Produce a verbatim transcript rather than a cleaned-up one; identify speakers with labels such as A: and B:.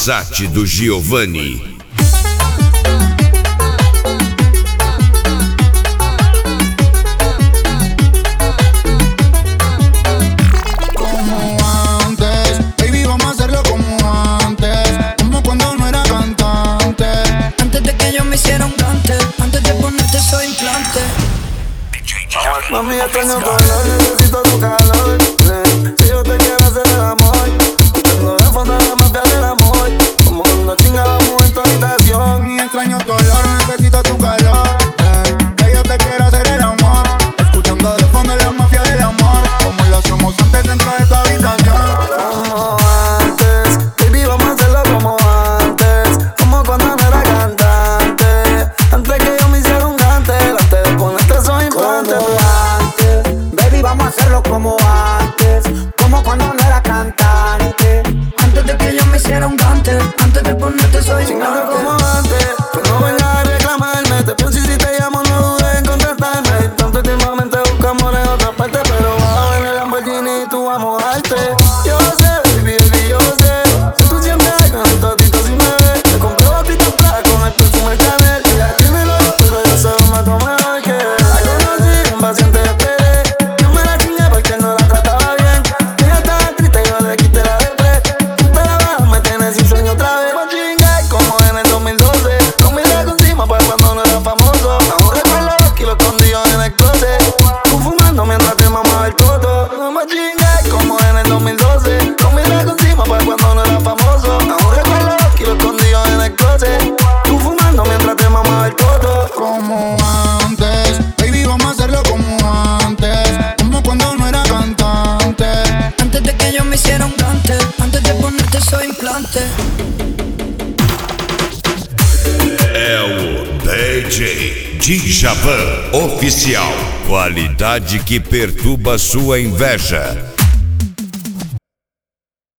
A: Passat do Giovanni.
B: Mami, extraño tu olor, necesito tu calor. Si yo te quiero hacer el amor, tengo de fondo la mafia del amor. Como cuando chingábamos en tu habitación.
C: Mami, extraño tu olor, necesito tu calor. Que yo te quiero hacer el amor, escuchando de fondo la mafia del amor. Como lo hacíamos antes dentro de tu habitación.
B: Como antes, baby, vamos a hacerlo como antes. Como cuando no era cantante. Antes que yo me hiciera un gante, antes de ponerte esos implantes.
D: Vamos a hacerlo como antes, como cuando no era cantante. Antes de que yo me hiciera un gante, antes de ponerte soy
B: chingando como antes. Pues no vengas a reclamarme, te pienso y si te llamo no dudes en contestarme. Tanto últimamente buscamos en otra parte, pero bajo en el Lamborghini y tú vamos a darte. Yo sé, baby, baby, yo sé. Si tú siempre hay con el totito si me ves. Te compré botitos para con el perfume Chanel. Y ya tiene lo pero yo sé un mato mejor que él. La conocí, un paciente esperé. Que no la trataba bien. Ella estaba triste y yo le quité la depresión. Pero abajo me tienes sin sueño otra vez. Más chingar como en el dos mil doce. Con mi dedo encima para cuando no era famoso. Aún recuerdo los kilos escondidos en el closet. Tú fumando mientras te mamaba el toto. Más chingar como en el dos mil doce. Con mi dedo encima para cuando no era famoso. Aún recuerdo los kilos escondidos en el closet. Tú fumando mientras te mamaba el toto.
C: Como antes, baby, vamos a hacerlo como antes. Como cuando no era cantante.
D: Antes de que yo me hiciera un gante, antes de ponerte soy implante.
A: É o D J Djavan Oficial. Qualidade que perturba sua inveja.